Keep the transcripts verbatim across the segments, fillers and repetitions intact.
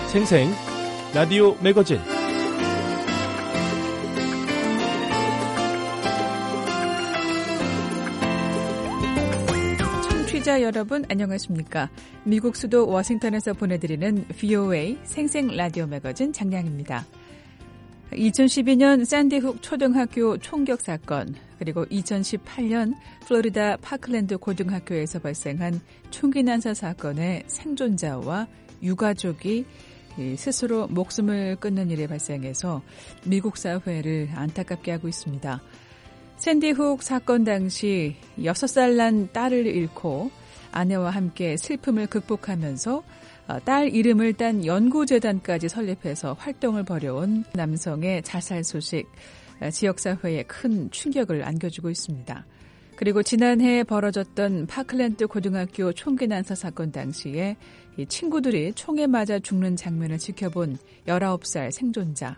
생생 라디오 매거진 청취자 여러분 안녕하십니까? 미국 수도 워싱턴에서 보내드리는 브이오에이 생생 라디오 매거진 장량입니다. 이천십이 년 샌디훅 초등학교 총격 사건, 그리고 이천십팔 년 플로리다 파클랜드 고등학교에서 발생한 총기 난사 사건의 생존자와 유가족이 스스로 목숨을 끊는 일이 발생해서 미국 사회를 안타깝게 하고 있습니다. 샌디훅 사건 당시 여섯 살 난 딸을 잃고 아내와 함께 슬픔을 극복하면서 딸 이름을 딴 연구재단까지 설립해서 활동을 벌여온 남성의 자살 소식, 지역사회에 큰 충격을 안겨주고 있습니다. 그리고 지난해 벌어졌던 파클랜드 고등학교 총기 난사 사건 당시에 이 친구들이 총에 맞아 죽는 장면을 지켜본 열아홉 살 생존자,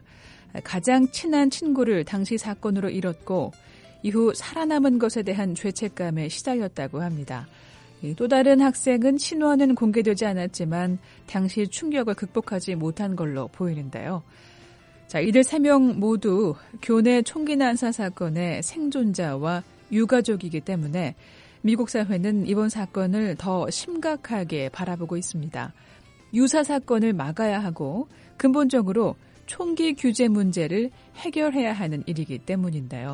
가장 친한 친구를 당시 사건으로 잃었고 이후 살아남은 것에 대한 죄책감에 시달렸다고 합니다. 또 다른 학생은 신원은 공개되지 않았지만 당시 충격을 극복하지 못한 걸로 보이는데요. 자, 이들 세 명 모두 교내 총기 난사 사건의 생존자와 유가족이기 때문에 미국 사회는 이번 사건을 더 심각하게 바라보고 있습니다. 유사 사건을 막아야 하고 근본적으로 총기 규제 문제를 해결해야 하는 일이기 때문인데요.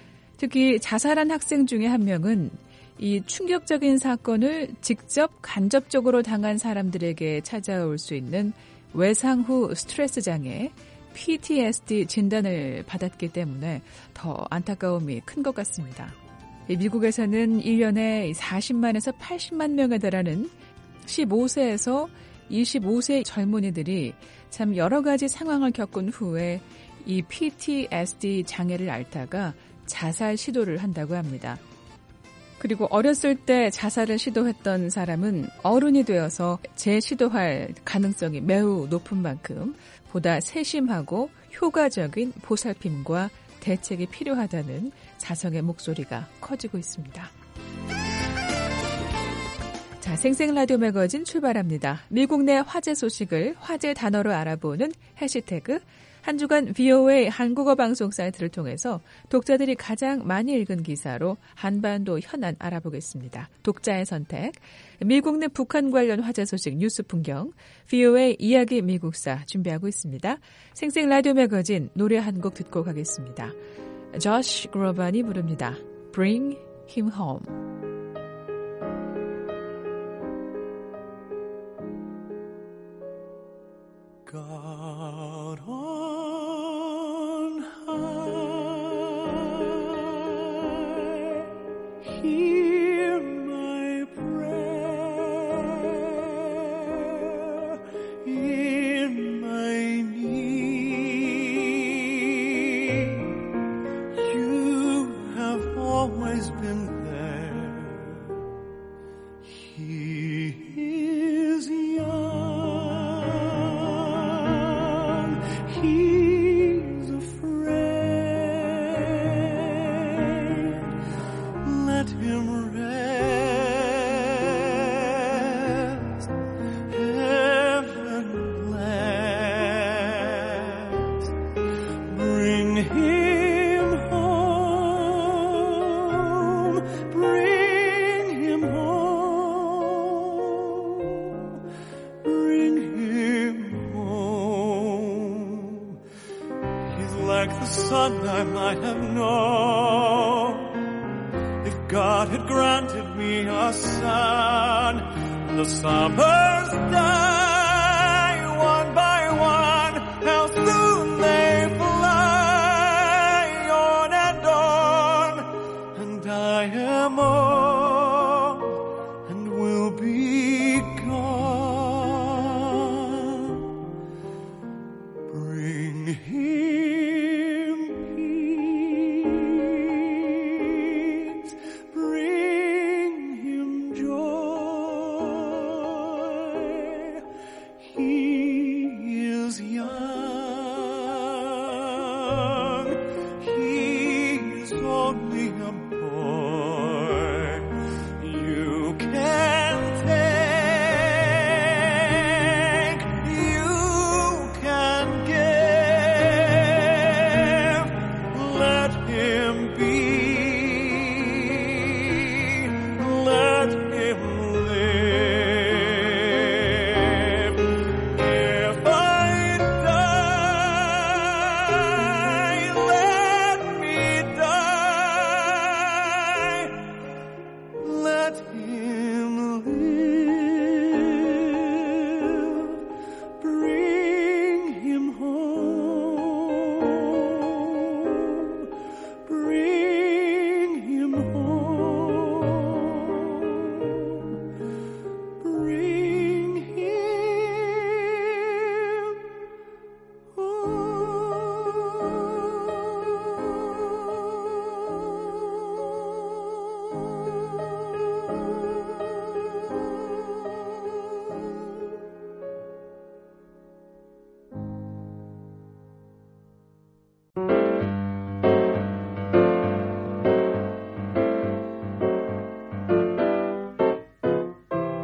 특히 자살한 학생 중에 한 명은 이 충격적인 사건을 직접 간접적으로 당한 사람들에게 찾아올 수 있는 외상 후 스트레스 장애, 피티에스디 진단을 받았기 때문에 더 안타까움이 큰 것 같습니다. 미국에서는 일 년에 사십만에서 팔십만 명에 달하는 십오 세에서 이십오 세 젊은이들이 참 여러 가지 상황을 겪은 후에 이 피티에스디 장애를 앓다가 자살 시도를 한다고 합니다. 그리고 어렸을 때 자살을 시도했던 사람은 어른이 되어서 재시도할 가능성이 매우 높은 만큼 보다 세심하고 효과적인 보살핌과 대책이 필요하다는 자성의 목소리가 커지고 있습니다. 자, 생생 라디오 매거진 출발합니다. 미국 내 화제 소식을 화제 단어로 알아보는 해시태그 한 주간 브이오에이 한국어 방송 사이트를 통해서 독자들이 가장 많이 읽은 기사로 한반도 현안 알아보겠습니다. 독자의 선택, 미국 내 북한 관련 화제 소식 뉴스 풍경, 브이오에이 이야기 미국사 준비하고 있습니다. 생생 라디오 매거진 노래 한 곡 듣고 가겠습니다. 조시 그로반이 부릅니다. Bring him home. God on high, hear my prayer in my need. You have always been there. He is young. He's afraid. Let him rest. Heaven bless. Bring him home. Bring him home. Bring him home. Like the son I might have known if God had granted me a son. The summers die one by one, how soon they fly on and on, and I am old and will be gone. Bring him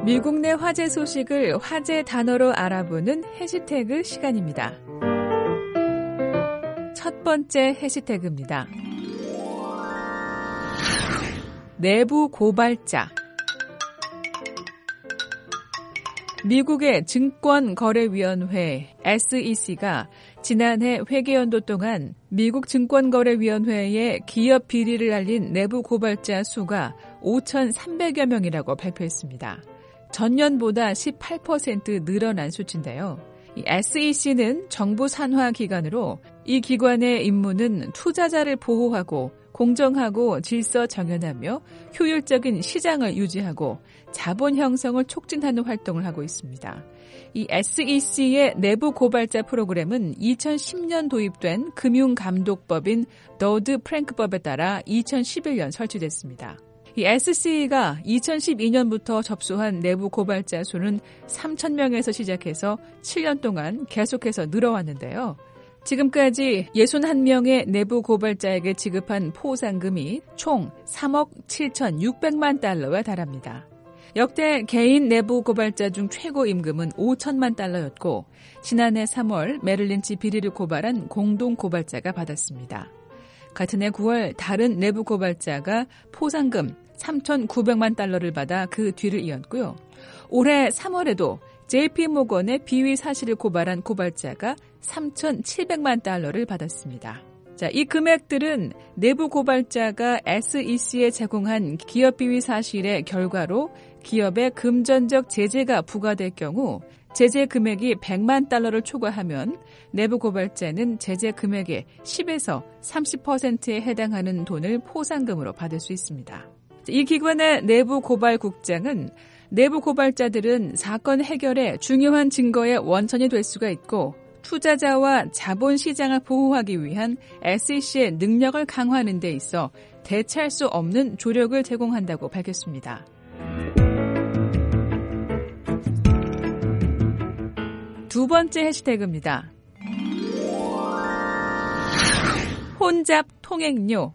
미국 내 화제 소식을 화제 단어로 알아보는 해시태그 시간입니다. 첫 번째 해시태그입니다. 내부 고발자. 미국의 증권거래위원회 에스이씨가 지난해 회계연도 동안 미국 증권거래위원회에 기업 비리를 알린 내부 고발자 수가 오천삼백여 명이라고 발표했습니다. 전년보다 십팔 퍼센트 늘어난 수치인데요. 이 에스이씨는 정부 산하 기관으로 이 기관의 임무는 투자자를 보호하고 공정하고 질서 정연하며 효율적인 시장을 유지하고 자본 형성을 촉진하는 활동을 하고 있습니다. 이 에스이씨의 내부 고발자 프로그램은 이천십 년 도입된 금융감독법인 더드 프랭크법에 따라 이천십일 년 설치됐습니다. 이 에스씨가 이천십이 년부터 접수한 내부 고발자 수는 삼천 명에서 시작해서 칠 년 동안 계속해서 늘어왔는데요. 지금까지 육십일 명의 내부 고발자에게 지급한 포상금이 총 삼억 칠천육백만 달러에 달합니다. 역대 개인 내부 고발자 중 최고 임금은 오천만 달러였고 지난해 삼월 메릴린치 비리를 고발한 공동 고발자가 받았습니다. 같은 해 구월 다른 내부 고발자가 포상금 삼천구백만 달러를 받아 그 뒤를 이었고요. 올해 삼월에도 제이피모건의 비위 사실을 고발한 고발자가 삼천칠백만 달러를 받았습니다. 자, 이 금액들은 내부 고발자가 에스이씨에 제공한 기업 비위 사실의 결과로 기업에 금전적 제재가 부과될 경우 제재 금액이 백만 달러를 초과하면 내부 고발자는 제재 금액의 십에서 삼십 퍼센트에 해당하는 돈을 포상금으로 받을 수 있습니다. 이 기관의 내부 고발국장은 내부 고발자들은 사건 해결에 중요한 증거의 원천이 될 수가 있고 투자자와 자본시장을 보호하기 위한 에스이씨의 능력을 강화하는 데 있어 대체할 수 없는 조력을 제공한다고 밝혔습니다. 두 번째 해시태그입니다. 혼잡 통행료.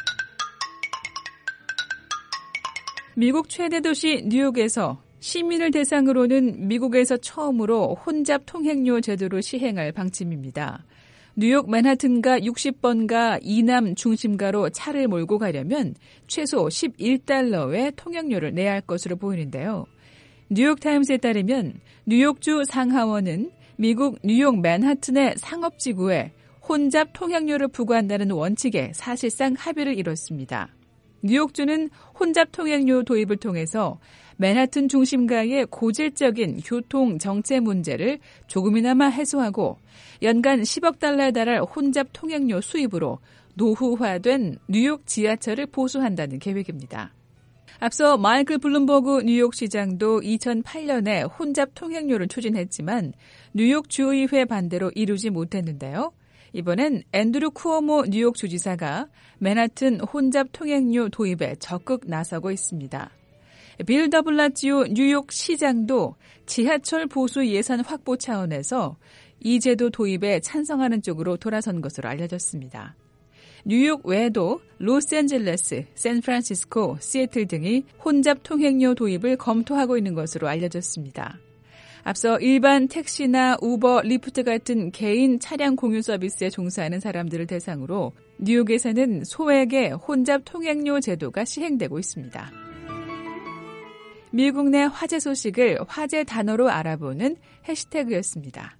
미국 최대 도시 뉴욕에서 시민을 대상으로는 미국에서 처음으로 혼잡 통행료 제도를 시행할 방침입니다. 뉴욕 맨하튼가 육십 번가 이남 중심가로 차를 몰고 가려면 최소 십일 달러의 통행료를 내야 할 것으로 보이는데요. 뉴욕타임스에 따르면 뉴욕주 상하원은 미국 뉴욕 맨하튼의 상업지구에 혼잡 통행료를 부과한다는 원칙에 사실상 합의를 이뤘습니다. 뉴욕주는 혼잡 통행료 도입을 통해서 맨하튼 중심가의 고질적인 교통 정체 문제를 조금이나마 해소하고 연간 십억 달러에 달할 혼잡 통행료 수입으로 노후화된 뉴욕 지하철을 보수한다는 계획입니다. 앞서 마이클 블룸버그 뉴욕시장도 이천팔 년에 혼잡 통행료를 추진했지만 뉴욕 주의회 반대로 이루지 못했는데요. 이번엔 앤드루 쿠오모 뉴욕 주지사가 맨하튼 혼잡 통행료 도입에 적극 나서고 있습니다. 빌 더블라지오 뉴욕 시장도 지하철 보수 예산 확보 차원에서 이 제도 도입에 찬성하는 쪽으로 돌아선 것으로 알려졌습니다. 뉴욕 외에도 로스앤젤레스, 샌프란시스코, 시애틀 등이 혼잡 통행료 도입을 검토하고 있는 것으로 알려졌습니다. 앞서 일반 택시나 우버, 리프트 같은 개인 차량 공유 서비스에 종사하는 사람들을 대상으로 뉴욕에서는 소액의 혼잡 통행료 제도가 시행되고 있습니다. 미국 내 화제 소식을 화제 단어로 알아보는 해시태그였습니다.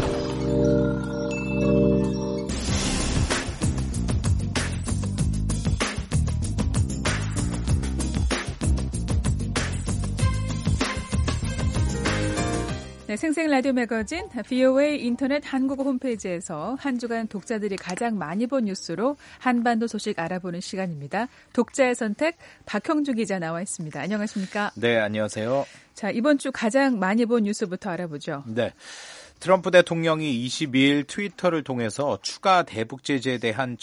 네, 생생 라디오 매거진 브이오에이 인터넷 한국어 홈페이지에서 한 주간 독자들이 가장 많이 본 뉴스로 한반도 소식 알아보는 시간입니다. 독자의 선택 박형주 기자 나와 있습니다. 안녕하십니까? 네, 안녕하세요. 자, 이번 주 가장 많이 본 뉴스부터 알아보죠. 네. 트럼프 대통령이 이십이일 트위터를 통해서 추가 대북 제재에 대한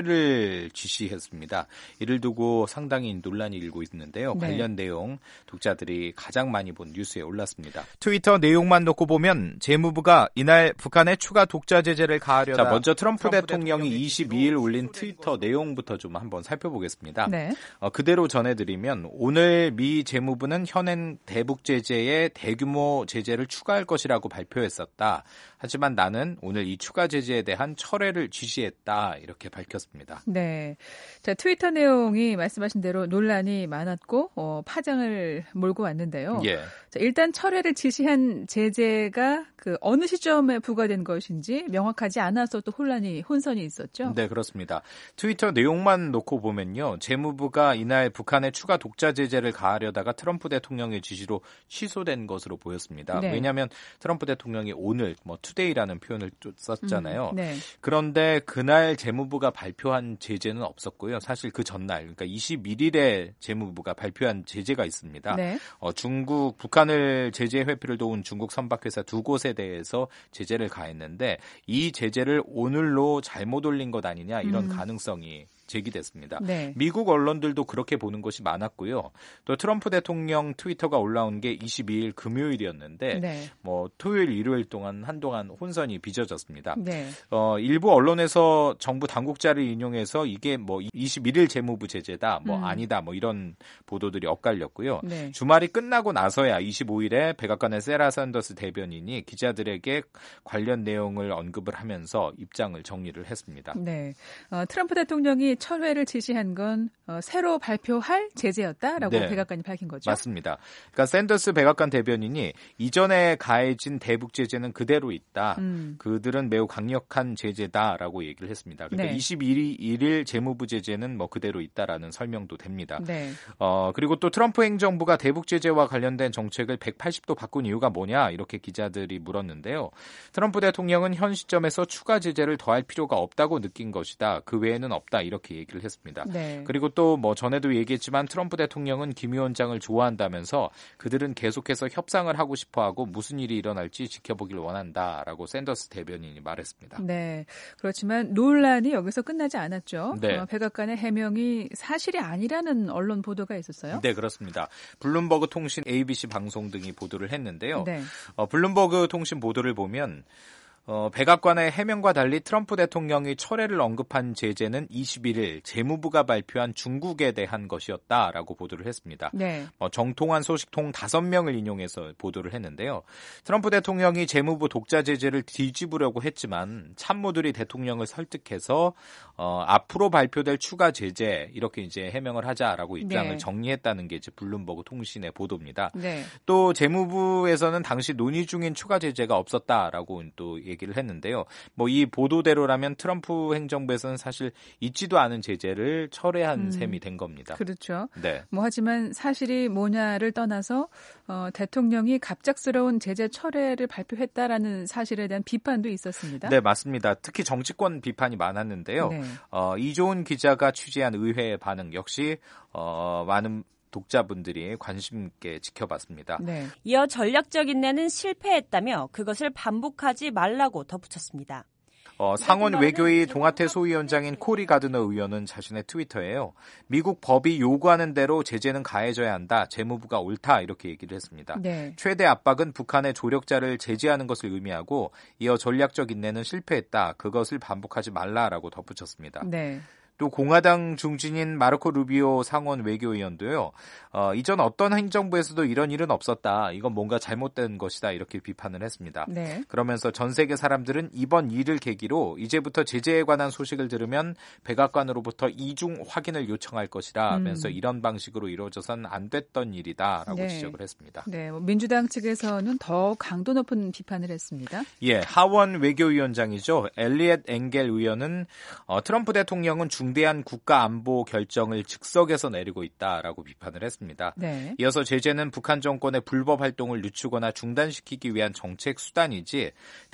철회를 지시했습니다. 이를 두고 상당히 논란이 일고 있는데요. 네. 관련 내용 독자들이 가장 많이 본 뉴스에 올랐습니다. 트위터 내용만 놓고 보면 재무부가 이날 북한의 추가 독자 제재를 가하려다. 자, 먼저 트럼프, 트럼프 대통령이 이십이일 올린 트위터 내용부터 좀 한번 살펴보겠습니다. 네. 어, 그대로 전해드리면 오늘 미 재무부는 현행 대북 제재에 대규모 제재를 추가할 것이라고 발표했었다. 하지만 나는 오늘 이 추가 제재에 대한 철회를 지시했다. 이렇게 밝혔습니다. 네. 자, 트위터 내용이 말씀하신 대로 논란이 많았고 어, 파장을 몰고 왔는데요. 예. 자, 일단 철회를 지시한 제재가 그 어느 시점에 부과된 것인지 명확하지 않아서 또 혼란이 혼선이 있었죠. 네, 그렇습니다. 트위터 내용만 놓고 보면요. 재무부가 이날 북한의 추가 독자 제재를 가하려다가 트럼프 대통령의 지시로 취소된 것으로 보였습니다. 네. 왜냐하면 트럼프 대통령이 오늘 뭐 투데이라는 표현을 썼잖아요. 음, 네. 그런데 그날 재무부가 발표한 제재는 없었고요. 사실 그 전날 그러니까 이십일일에 재무부가 발표한 제재가 있습니다. 네. 어, 중국 북한을 제재 회피를 도운 중국 선박회사 두 곳에 대해서 제재를 가했는데 이 제재를 오늘로 잘못 올린 것 아니냐 이런 음. 가능성이 제기됐습니다. 네. 미국 언론들도 그렇게 보는 것이 많았고요. 또 트럼프 대통령 트위터가 올라온 게 이십이일 금요일이었는데 네. 뭐 토요일, 일요일 동안 한동안 혼선이 빚어졌습니다. 네. 어, 일부 언론에서 정부 당국자를 인용해서 이게 뭐 이십일일 재무부 제재다, 뭐 음. 아니다, 뭐 이런 보도들이 엇갈렸고요. 네. 주말이 끝나고 나서야 이십오일에 백악관의 세라 샌더스 대변인이 기자들에게 관련 내용을 언급을 하면서 입장을 정리를 했습니다. 네. 어, 트럼프 대통령이 철회를 지시한 건 어, 새로 발표할 제재였다라고 네. 백악관이 밝힌 거죠? 맞습니다. 그러니까 샌더스 백악관 대변인이 이전에 가해진 대북 제재는 그대로 있다. 음. 그들은 매우 강력한 제재다라고 얘기를 했습니다. 그러니까 네. 이십일일 재무부 제재는 뭐 그대로 있다라는 설명도 됩니다. 네. 어, 그리고 또 트럼프 행정부가 대북 제재와 관련된 정책을 백팔십도 바꾼 이유가 뭐냐 이렇게 기자들이 물었는데요. 트럼프 대통령은 현 시점에서 추가 제재를 더할 필요가 없다고 느낀 것이다. 그 외에는 없다. 이렇게 얘기를 했습니다. 네. 그리고 또 뭐 전에도 얘기했지만 트럼프 대통령은 김 위원장을 좋아한다면서 그들은 계속해서 협상을 하고 싶어하고 무슨 일이 일어날지 지켜보길 원한다라고 샌더스 대변인이 말했습니다. 네, 그렇지만 논란이 여기서 끝나지 않았죠. 네. 어, 백악관의 해명이 사실이 아니라는 언론 보도가 있었어요. 네, 그렇습니다. 블룸버그 통신, 에이비씨 방송 등이 보도를 했는데요. 네. 어, 블룸버그 통신 보도를 보면 어, 백악관의 해명과 달리 트럼프 대통령이 철회를 언급한 제재는 이십일일 재무부가 발표한 중국에 대한 것이었다라고 보도를 했습니다. 네. 어, 정통한 소식통 다섯 명을 인용해서 보도를 했는데요. 트럼프 대통령이 재무부 독자 제재를 뒤집으려고 했지만 참모들이 대통령을 설득해서 어, 앞으로 발표될 추가 제재 이렇게 이제 해명을 하자라고 입장을 네. 정리했다는 게 이제 블룸버그 통신의 보도입니다. 네. 또 재무부에서는 당시 논의 중인 추가 제재가 없었다라고 또 얘기를 했는데요. 뭐 이 보도대로라면 트럼프 행정부에서는 사실 있지도 않은 제재를 철회한 음, 셈이 된 겁니다. 그렇죠. 네. 뭐 하지만 사실이 뭐냐를 떠나서 어, 대통령이 갑작스러운 제재 철회를 발표했다라는 사실에 대한 비판도 있었습니다. 네, 맞습니다. 특히 정치권 비판이 많았는데요. 네. 어, 이조은 기자가 취재한 의회의 반응 역시 어, 많은 독자분들이 관심 있게 지켜봤습니다. 네. 이어 전략적 인내는 실패했다며 그것을 반복하지 말라고 덧붙였습니다. 어, 상원 외교위 동아태 소위원장인 코리 가드너 의원은 자신의 트위터에요. 미국 법이 요구하는 대로 제재는 가해져야 한다. 재무부가 옳다. 이렇게 얘기를 했습니다. 네. 최대 압박은 북한의 조력자를 제재하는 것을 의미하고 이어 전략적 인내는 실패했다. 그것을 반복하지 말라라고 덧붙였습니다. 네. 또 공화당 중진인 마르코 루비오 상원 외교위원도요. 어, 이전 어떤 행정부에서도 이런 일은 없었다. 이건 뭔가 잘못된 것이다. 이렇게 비판을 했습니다. 네. 그러면서 전 세계 사람들은 이번 일을 계기로 이제부터 제재에 관한 소식을 들으면 백악관으로부터 이중 확인을 요청할 것이라 하면서 음. 이런 방식으로 이루어져서는 안 됐던 일이다라고 네. 지적을 했습니다. 네, 뭐 민주당 측에서는 더 강도 높은 비판을 했습니다. 예, 하원 외교위원장이죠. 엘리엇 엥겔 의원은 어, 트럼프 대통령은 중대한 국가 안보 결정을 즉석에서 내리고 있다라고 비판을 했습니다. 네. 이어서 제재는 북한 정권의 불법 활동을 늦추거나 중단시키기 위한 정책 수단이지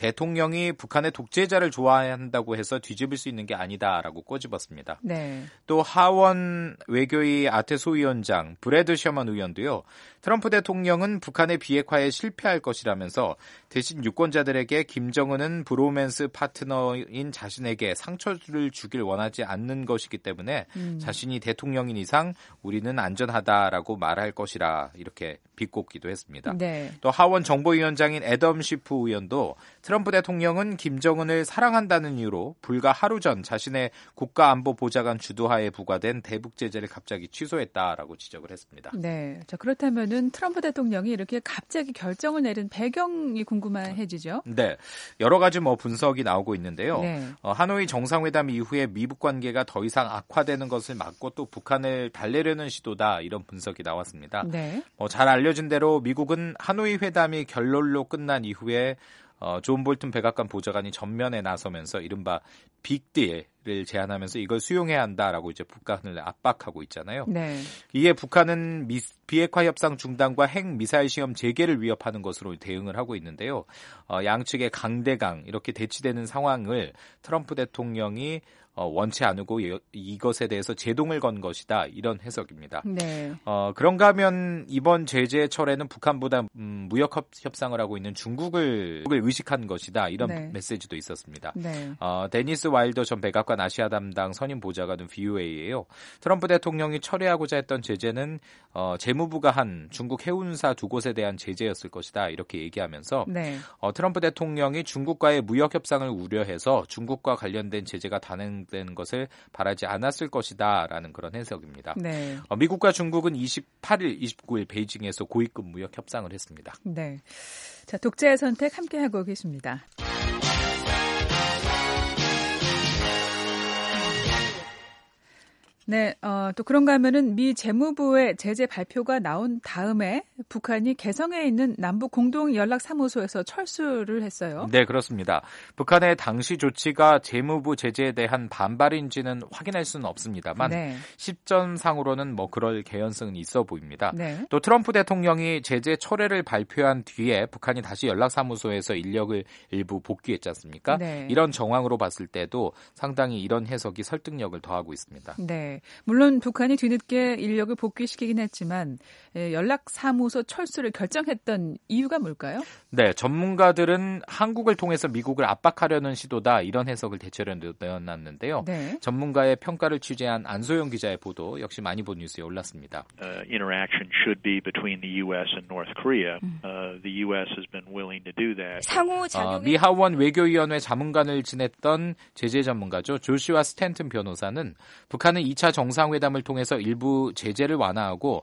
대통령이 북한의 독재자를 좋아한다고 해서 뒤집을 수 있는 게 아니다라고 꼬집었습니다. 네. 또 하원 외교위 아테 소위원장 브래드 셔먼 의원도요. 트럼프 대통령은 북한의 비핵화에 실패할 것이라면서 대신 유권자들에게 김정은은 브로맨스 파트너인 자신에게 상처를 주길 원하지 않는 것이기 때문에 음. 자신이 대통령인 이상 우리는 안전하다라고 말할 것이라 이렇게 비꼬기도 했습니다. 네. 또 하원 정보위원장인 애덤 시프 의원도 트럼프 대통령은 김정은을 사랑한다는 이유로 불과 하루 전 자신의 국가안보보좌관 주도하에 부과된 대북 제재를 갑자기 취소했다라고 지적을 했습니다. 네, 자 그렇다면은 트럼프 대통령이 이렇게 갑자기 결정을 내린 배경이 궁금해지죠. 네, 여러 가지 뭐 분석이 나오고 있는데요. 네. 어, 하노이 정상회담 이후에 미북 관계가 더 이상 악화되는 것을 막고 또 북한을 달래려는 시도다 이런 분석이 나왔습니다. 네. 어, 잘 알려진 대로 미국은 하노이 회담이 결론로 끝난 이후에 어, 존 볼튼 백악관 보좌관이 전면에 나서면서 이른바 빅딜을 제안하면서 이걸 수용해야 한다라고 이제 북한을 압박하고 있잖아요. 네. 이에 북한은 미, 비핵화 협상 중단과 핵 미사일 시험 재개를 위협하는 것으로 대응을 하고 있는데요. 어, 양측의 강대강 이렇게 대치되는 상황을 트럼프 대통령이 어, 원치 않고 이것에 대해서 제동을 건 것이다. 이런 해석입니다. 네. 어, 그런가 하면 이번 제재 철회는 북한보다 음, 무역 협상을 하고 있는 중국을 의식한 것이다. 이런 네. 메시지도 있었습니다. 네. 어, 데니스 와일더 전 백악관 아시아 담당 선임 보좌관은 브이오에이예요. 트럼프 대통령이 철회하고자 했던 제재는 어, 재무부가 한 중국 해운사 두 곳에 대한 제재였을 것이다. 이렇게 얘기하면서 네. 어, 트럼프 대통령이 중국과의 무역 협상을 우려해서 중국과 관련된 제재가 단행 되는 것을 바라지 않았을 것이다라는 그런 해석입니다. 네. 어, 미국과 중국은 이십팔일, 이십구일 베이징에서 고위급 무역 협상을 했습니다. 네. 자, 독자의 선택 함께 하고 계십니다. 네, 어, 또 그런가 하면은 미 재무부의 제재 발표가 나온 다음에 북한이 개성에 있는 남북 공동 연락 사무소에서 철수를 했어요. 네, 그렇습니다. 북한의 당시 조치가 재무부 제재에 대한 반발인지는 확인할 수는 없습니다만 네. 시점상으로는 뭐 그럴 개연성은 있어 보입니다. 네. 또 트럼프 대통령이 제재 철회를 발표한 뒤에 북한이 다시 연락 사무소에서 인력을 일부 복귀했지 않습니까? 네. 이런 정황으로 봤을 때도 상당히 이런 해석이 설득력을 더하고 있습니다. 네. 물론 북한이 뒤늦게 인력을 복귀시키긴 했지만 연락사무소 철수를 결정했던 이유가 뭘까요? 네, 전문가들은 한국을 통해서 미국을 압박하려는 시도다 이런 해석을 대체로 내놨는데요. 네. 전문가의 평가를 취재한 안소영 기자의 보도 역시 많이 본 뉴스에 올랐습니다. Uh, interaction should be between the U S and North Korea. Uh, the U S has been willing to do that. 상호 작용의 어, 미 하원 외교위원회 자문관을 지냈던 제재 전문가죠. 조슈아 스탠튼 변호사는 북한은 이 차 정상회담을 통해서 일부 제재를 완화하고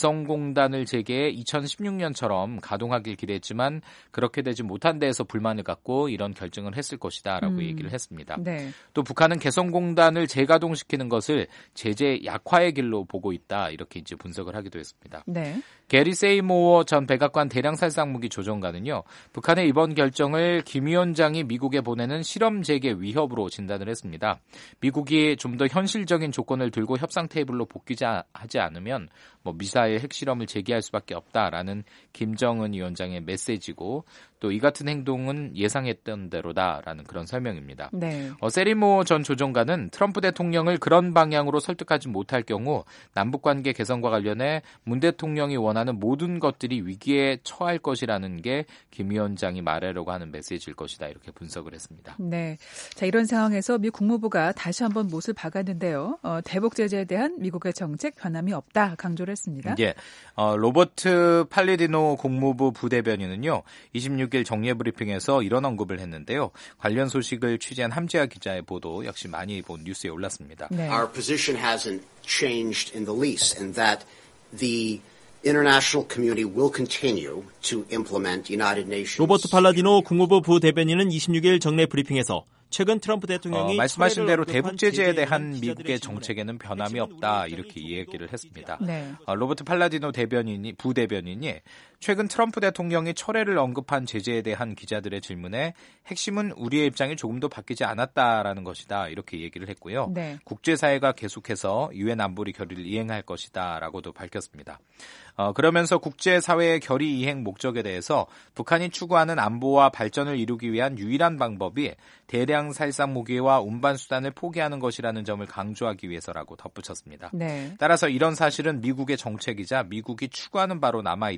개성공단을 재개해 이천십육 년처럼 가동하길 기대했지만 그렇게 되지 못한 데에서 불만을 갖고 이런 결정을 했을 것이다 라고 음. 얘기를 했습니다. 네. 또 북한은 개성공단을 재가동시키는 것을 제재 약화의 길로 보고 있다 이렇게 이제 분석을 하기도 했습니다. 네. 게리 세이모어 전 백악관 대량살상무기 조정관은요. 북한의 이번 결정을 김 위원장이 미국에 보내는 실험 재개 위협으로 진단을 했습니다. 미국이 좀 더 현실적인 조건을 들고 협상 테이블로 복귀하지 않으면 뭐 미사일 핵실험을 재개할 수밖에 없다라는 김정은 위원장의 메시지고 또 이 같은 행동은 예상했던 대로다라는 그런 설명입니다. 네. 어, 세리모 전 조정관은 트럼프 대통령을 그런 방향으로 설득하지 못할 경우 남북관계 개선과 관련해 문 대통령이 원하는 모든 것들이 위기에 처할 것이라는 게 김 위원장이 말하려고 하는 메시지일 것이다 이렇게 분석을 했습니다. 네, 자 이런 상황에서 미 국무부가 다시 한번 못을 박았는데요. 어, 대북 제재에 대한 미국의 정책 변함이 없다 강조를 했습니다. 예, 어, 로버트 팔리디노 국무부 부대변인은요. 이십육 일 정례 브리핑에서 이런 언급을 했는데요. 관련 소식을 취재한 함지아 기자의 보도 역시 많이 본 뉴스에 올랐습니다. 네. Our position hasn't changed in the least, and that the international community will continue to implement United Nations. 로버트 팔라디노 국무부 부대변인은 이십육 일 정례 브리핑에서 최근 트럼프 대통령이 어, 말씀하신 대로 대북 제재에 대한 미국의 정책에는 변함이 없다 이렇게 이야기를 했습니다. 네. 어, 로버트 팔라디노 대변인이 부대변인이 최근 트럼프 대통령이 철회를 언급한 제재에 대한 기자들의 질문에 핵심은 우리의 입장이 조금도 바뀌지 않았다라는 것이다 이렇게 얘기를 했고요. 네. 국제사회가 계속해서 유엔 안보리 결의를 이행할 것이다라고도 밝혔습니다. 어, 그러면서 국제사회의 결의 이행 목적에 대해서 북한이 추구하는 안보와 발전을 이루기 위한 유일한 방법이 대량 살상 무기와 운반 수단을 포기하는 것이라는 점을 강조하기 위해서라고 덧붙였습니다. 네. 따라서 이런 사실은 미국의 정책이자 미국이 추구하는 바로 남아있다라는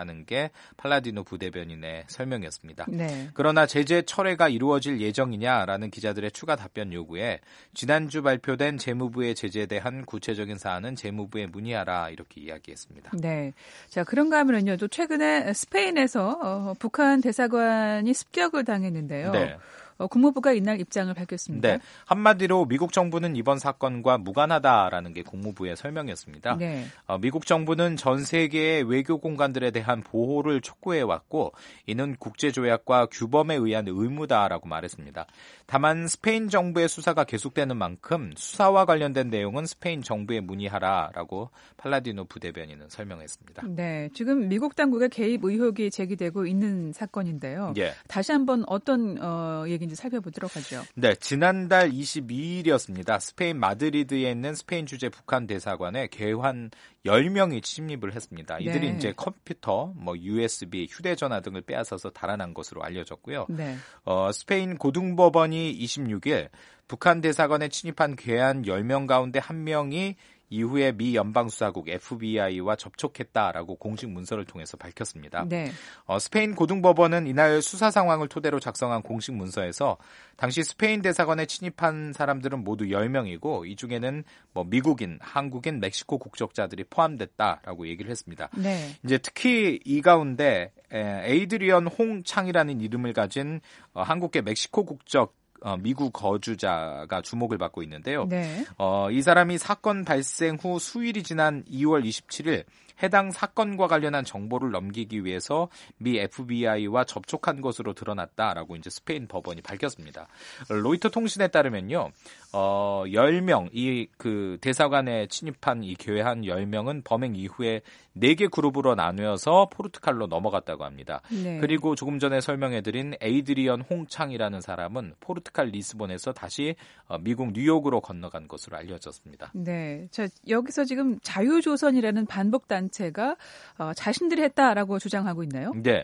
있다라는 게 팔라디노 부대변인의 설명이었습니다. 네. 그러나 제재 철회가 이루어질 예정이냐라는 기자들의 추가 답변 요구에 지난주 발표된 재무부의 제재에 대한 구체적인 사안은 재무부에 문의하라 이렇게 이야기했습니다. 네. 자, 그런가 하면요. 또 최근에 스페인에서 어, 북한 대사관이 습격을 당했는데요. 네. 어, 국무부가 이날 입장을 밝혔습니다. 네, 한마디로 미국 정부는 이번 사건과 무관하다라는 게 국무부의 설명이었습니다. 네. 어, 미국 정부는 전 세계의 외교 공간들에 대한 보호를 촉구해왔고 이는 국제조약과 규범에 의한 의무다라고 말했습니다. 다만 스페인 정부의 수사가 계속되는 만큼 수사와 관련된 내용은 스페인 정부에 문의하라라고 팔라디노 부대변인은 설명했습니다. 네, 지금 미국 당국의 개입 의혹이 제기되고 있는 사건인데요. 예. 다시 한번 어떤 어, 얘기인지 살펴보도록 하죠. 네, 지난달 이십이일이었습니다. 스페인 마드리드에 있는 스페인 주재 북한 대사관에 괴환 열 명이 침입을 했습니다. 이들이 네. 이제 컴퓨터, 뭐 유에스비, 휴대전화 등을 빼앗아서 달아난 것으로 알려졌고요. 네. 어, 스페인 고등법원이 이십육일 북한 대사관에 침입한 괴한 열 명 가운데 한 명이 이후에 미 연방수사국 에프비아이와 접촉했다라고 공식 문서를 통해서 밝혔습니다. 네. 어, 스페인 고등법원은 이날 수사 상황을 토대로 작성한 공식 문서에서 당시 스페인 대사관에 침입한 사람들은 모두 열 명이고 이 중에는 뭐 미국인, 한국인, 멕시코 국적자들이 포함됐다라고 얘기를 했습니다. 네. 이제 특히 이 가운데 에이드리언 홍창이라는 이름을 가진 어, 한국계 멕시코 국적 어, 미국 거주자가 주목을 받고 있는데요. 네. 어, 이 사람이 사건 발생 후 수일이 지난 이월 이십칠일 해당 사건과 관련한 정보를 넘기기 위해서 미 에프비아이와 접촉한 것으로 드러났다라고 이제 스페인 법원이 밝혔습니다. 로이터 통신에 따르면요, 어, 열 명, 이 그 대사관에 침입한 이 괴한 열 명은 범행 이후에 네 개 그룹으로 나누어서 포르투갈로 넘어갔다고 합니다. 네. 그리고 조금 전에 설명해드린 에이드리언 홍창이라는 사람은 포르투갈 리스본에서 다시 미국 뉴욕으로 건너간 것으로 알려졌습니다. 네. 자, 여기서 지금 자유조선이라는 반복 단체가 어, 자신들이 했다라고 주장하고 있나요? 네.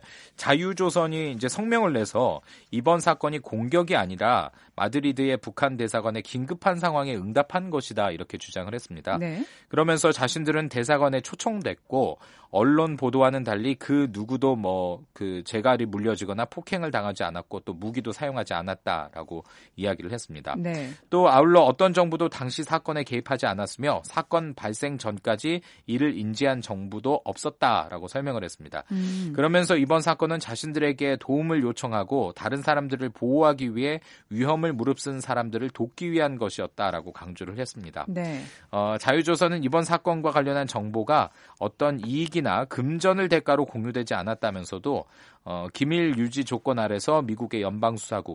자유조선이 이제 성명을 내서 이번 사건이 공격이 아니라 마드리드의 북한 대사관의 긴급한 상황에 응답한 것이다 이렇게 주장을 했습니다. 네. 그러면서 자신들은 대사관에 초청됐고 언론 보도와는 달리 그 누구도 뭐 그 재갈이 물려지거나 폭행을 당하지 않았고 또 무기도 사용하지 않았다라고 이야기를 했습니다. 네. 또 아울러 어떤 정부도 당시 사건에 개입하지 않았으며 사건 발생 전까지 이를 인지한 정부도 없었다라고 설명을 했습니다. 음. 그러면서 이번 사건은 자신들에게 도움을 요청하고 다른 사람들을 보호하기 위해 위험을 무릅쓴 사람들을 돕기 위한 것이었다라고 강조를 했습니다. 네. 어, 자유조선은 이번 사건과 관련한 정보가 어떤 이익이나 금전을 대가로 공유되지 않았다면서도 어, 기밀 유지 조건 아래서 미국의 연방수사국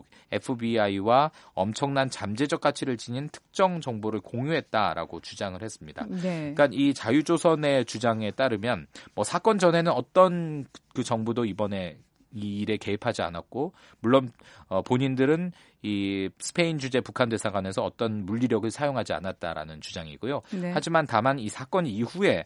에프비아이와 엄청난 잠재적 가치를 지닌 특정 정보를 공유했다라고 주장을 했습니다. 네. 그러니까 이 자유조선의 주장에 따르면 뭐 사건 전에는 어떤 그 정부도 이번에 이 일에 개입하지 않았고 물론 어, 본인들은 이 스페인 주재 북한 대사관에서 어떤 물리력을 사용하지 않았다라는 주장이고요. 네. 하지만 다만 이 사건 이후에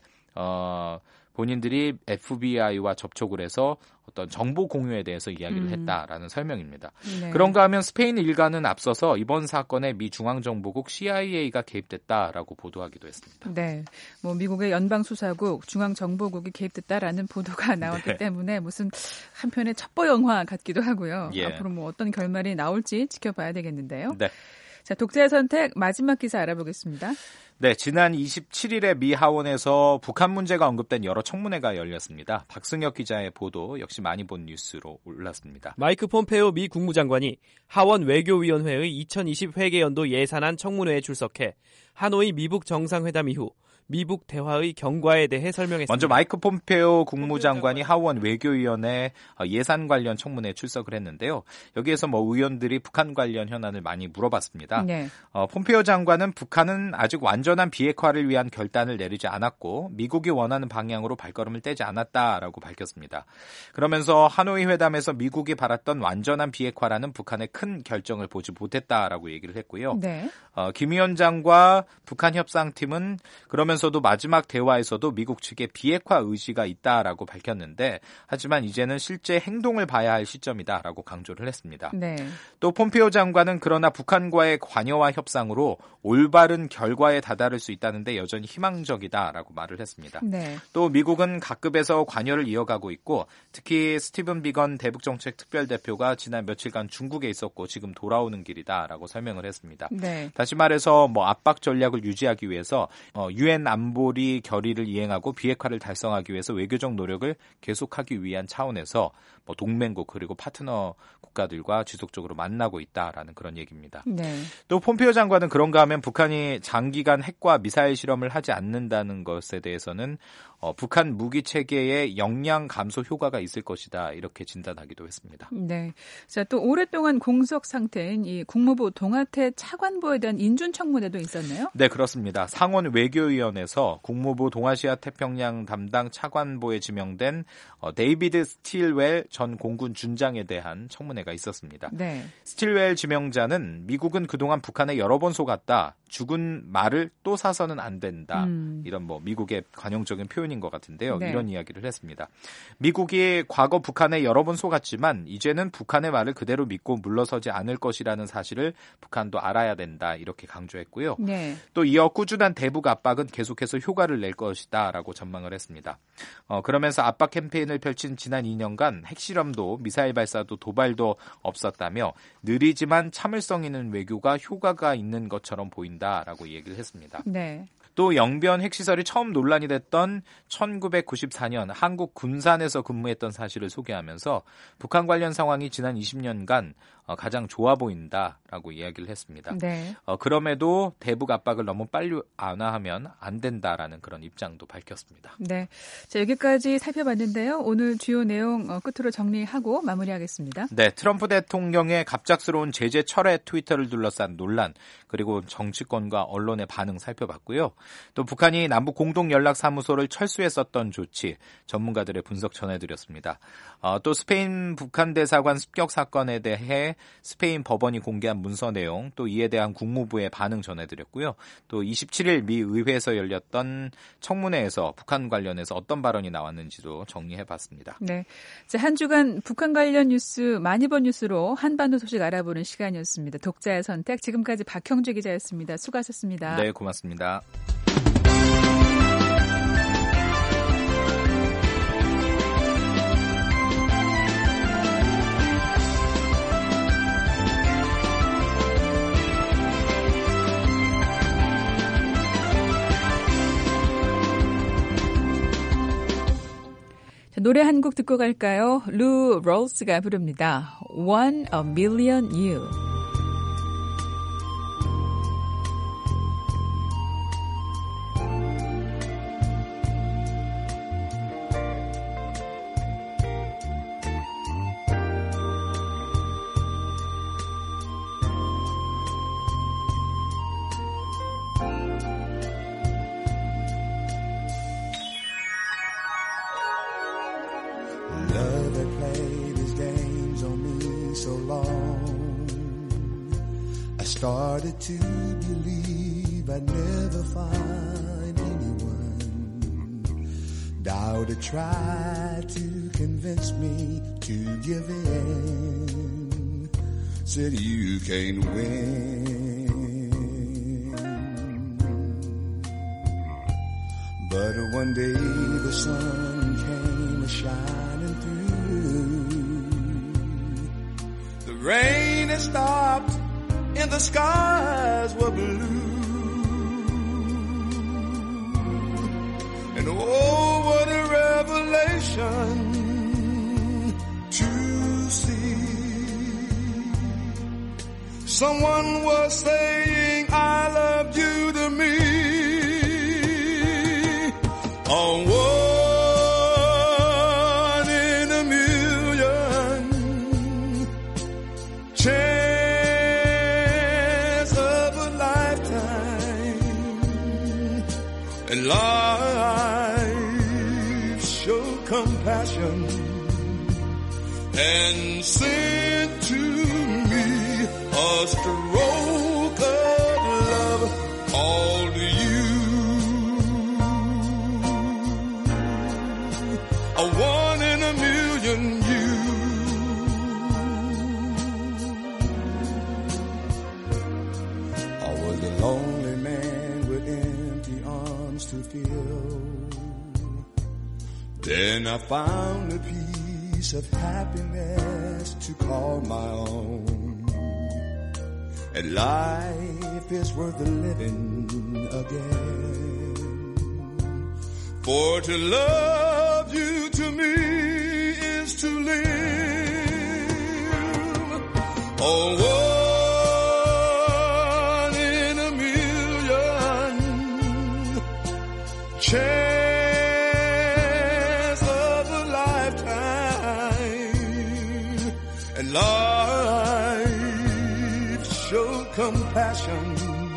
어, 본인들이 에프비아이와 접촉을 해서 어떤 정보 공유에 대해서 이야기를 음. 했다라는 설명입니다. 네. 그런가 하면 스페인 일가는 앞서서 이번 사건에 미 중앙정보국 씨아이에이가 개입됐다라고 보도하기도 했습니다. 네, 뭐 미국의 연방수사국, 중앙정보국이 개입됐다라는 보도가 나왔기 네. 때문에 무슨 한편의 첩보 영화 같기도 하고요. 예. 앞으로 뭐 어떤 결말이 나올지 지켜봐야 되겠는데요. 네. 자, 독자의 선택 마지막 기사 알아보겠습니다. 네, 지난 이십칠일에 미 하원에서 북한 문제가 언급된 여러 청문회가 열렸습니다. 박승혁 기자의 보도 역시 많이 본 뉴스로 올랐습니다. 마이크 폼페오 미 국무장관이 하원 외교위원회의 이천이십 회계연도 예산안 청문회에 출석해 하노이 미북 정상회담 이후 미북 대화의 경과에 대해 설명했습니다. 먼저 마이크 폼페오 국무장관이 하원 외교위원회 예산 관련 청문회에 출석을 했는데요. 여기에서 뭐 의원들이 북한 관련 현안을 많이 물어봤습니다. 네. 어, 폼페오 장관은 북한은 아직 완전한 비핵화를 위한 결단을 내리지 않았고 미국이 원하는 방향으로 발걸음을 떼지 않았다라고 밝혔습니다. 그러면서 하노이 회담에서 미국이 바랐던 완전한 비핵화라는 북한의 큰 결정을 보지 못했다라고 얘기를 했고요. 네. 어, 김 위원장과 북한 협상팀은 그러면 그러면서도 마지막 대화에서도 미국 측의 비핵화 의지가 있다라고 밝혔는데 하지만 이제는 실제 행동을 봐야 할 시점이다라고 강조를 했습니다. 네. 또 폼페이오 장관은 그러나 북한과의 관여와 협상으로 올바른 결과에 다다를 수 있다는데 여전히 희망적이다라고 말을 했습니다. 네. 또 미국은 각급에서 관여를 이어가고 있고 특히 스티븐 비건 대북정책 특별대표가 지난 며칠간 중국에 있었고 지금 돌아오는 길이다라고 설명을 했습니다. 네. 다시 말해서 뭐 압박 전략을 유지하기 위해서 유엔 안보리 결의를 이행하고 비핵화를 달성하기 위해서 외교적 노력을 계속하기 위한 차원에서 뭐 동맹국 그리고 파트너 국가들과 지속적으로 만나고 있다라는 그런 얘기입니다. 네. 또 폼페이오 장관은 그런가 하면 북한이 장기간 핵과 미사일 실험을 하지 않는다는 것에 대해서는 어, 북한 무기 체계의 역량 감소 효과가 있을 것이다 이렇게 진단하기도 했습니다. 네. 자, 또 오랫동안 공석 상태인 이 국무부 동아태 차관보에 대한 인준 청문회도 있었네요. 네, 그렇습니다. 상원 외교위원회에서 국무부 동아시아 태평양 담당 차관보에 지명된 어, 데이비드 스틸웰 전 공군 준장에 대한 청문회가 있었습니다. 네. 스틸웰 지명자는 미국은 그동안 북한에 여러 번 속았다. 죽은 말을 또 사서는 안 된다. 음. 이런 뭐 미국의 관용적인 표현인 것 같은데요. 네. 이런 이야기를 했습니다. 미국이 과거 북한에 여러 번 속았지만 이제는 북한의 말을 그대로 믿고 물러서지 않을 것이라는 사실을 북한도 알아야 된다. 이렇게 강조했고요. 네. 또 이어 꾸준한 대북 압박은 계속해서 효과를 낼 것이다라고 전망을 했습니다. 어, 그러면서 압박 캠페인을 펼친 지난 이 년간 핵실험도 미사일 발사도 도발도 없었다며 느리지만 참을성 있는 외교가 효과가 있는 것처럼 보인다라고 얘기를 했습니다. 네. 또 영변 핵시설이 처음 논란이 됐던 천구백구십사 년 한국 군산에서 근무했던 사실을 소개하면서 북한 관련 상황이 지난 이십 년간 가장 좋아 보인다라고 이야기를 했습니다. 네. 어, 그럼에도 대북 압박을 너무 빨리 완화하면 안 된다라는 그런 입장도 밝혔습니다. 네. 자, 여기까지 살펴봤는데요. 오늘 주요 내용 끝으로 정리하고 마무리하겠습니다. 네, 트럼프 대통령의 갑작스러운 제재 철회 트위터를 둘러싼 논란 그리고 정치권과 언론의 반응 살펴봤고요. 또 북한이 남북 공동연락사무소를 철수했었던 조치 전문가들의 분석 전해드렸습니다. 어, 또 스페인 북한 대사관 습격 사건에 대해 스페인 법원이 공개한 문서 내용 또 이에 대한 국무부의 반응 전해드렸고요. 또 이십칠 일 미 의회에서 열렸던 청문회에서 북한 관련해서 어떤 발언이 나왔는지도 정리해봤습니다. 네, 자, 한 주간 북한 관련 뉴스 많이 본 뉴스로 한반도 소식 알아보는 시간이었습니다. 독자의 선택 지금까지 박형주 기자였습니다. 수고하셨습니다. 네, 고맙습니다. 자, 노래 한 곡 듣고 갈까요? 루 롤스가 부릅니다. One a Million You. Love had played his games on me so long. I started to believe I'd never find anyone. Doubt had tried to convince me to give in. Said you can't win. But one day the sun came shining through. The rain had stopped and the skies were blue. And oh, what a revelation to see. Someone was saying I loved you to me. A one in a million chance of a lifetime. And life showed compassion and sent to me a stroke of love all to you. to give. Then I found a piece of happiness to call my own. And life is worth the living again. For to love you to me is to live. Oh, one in a million chance of a lifetime. And life showed compassion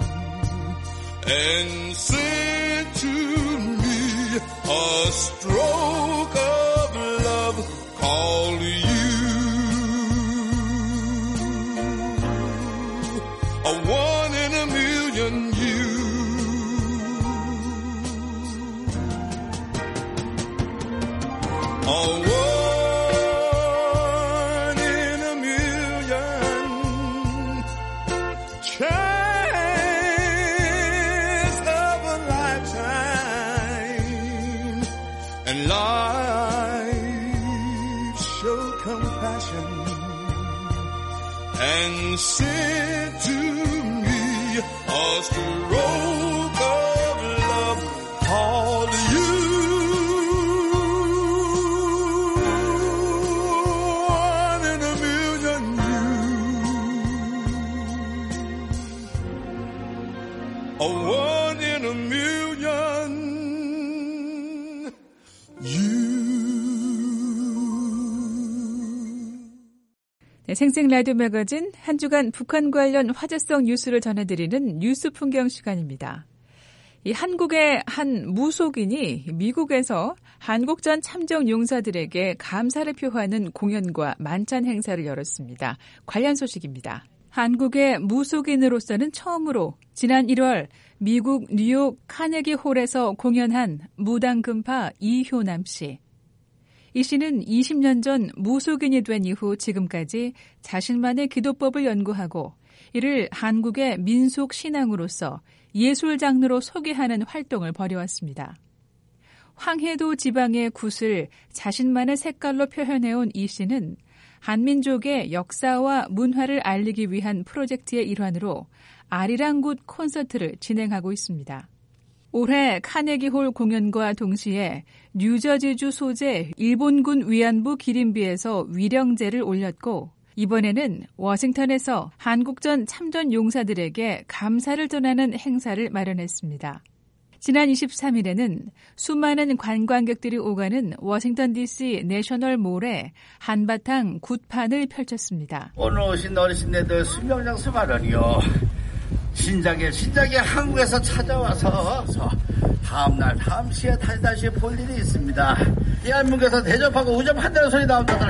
and said to me, a stroke of love called you. A one in a million you. A one in a million chance of a lifetime. And life showed compassion and said to me, a stroke of love called you. One in a million you. A one in a million you. 네, 생생 라디오 매거진 한 주간 북한 관련 화제성 뉴스를 전해드리는 뉴스 풍경 시간입니다. 이 한국의 한 무속인이 미국에서 한국전 참전 용사들에게 감사를 표하는 공연과 만찬 행사를 열었습니다. 관련 소식입니다. 한국의 무속인으로서는 처음으로 지난 일월 미국 뉴욕 카네기 홀에서 공연한 무당금파 이효남 씨. 이 씨는 이십 년 전 무속인이 된 이후 지금까지 자신만의 기도법을 연구하고 이를 한국의 민속 신앙으로서 예술 장르로 소개하는 활동을 벌여왔습니다. 황해도 지방의 굿을 자신만의 색깔로 표현해온 이 씨는 한민족의 역사와 문화를 알리기 위한 프로젝트의 일환으로 아리랑 굿 콘서트를 진행하고 있습니다. 올해 카네기홀 공연과 동시에 뉴저지주 소재 일본군 위안부 기림비에서 위령제를 올렸고 이번에는 워싱턴에서 한국전 참전 용사들에게 감사를 전하는 행사를 마련했습니다. 지난 이십삼 일에는 수많은 관광객들이 오가는 워싱턴 디씨 내셔널 몰에 한바탕 굿판을 펼쳤습니다. 오늘 오신 어르신네들 수명장 수발언이요. 신작에 신작에 한국에서 찾아와서 다음날 다음 시에 다시 다시 볼 일이 있습니다. 대한민국에서 대접하고 우접한다는 소리 나온다더라.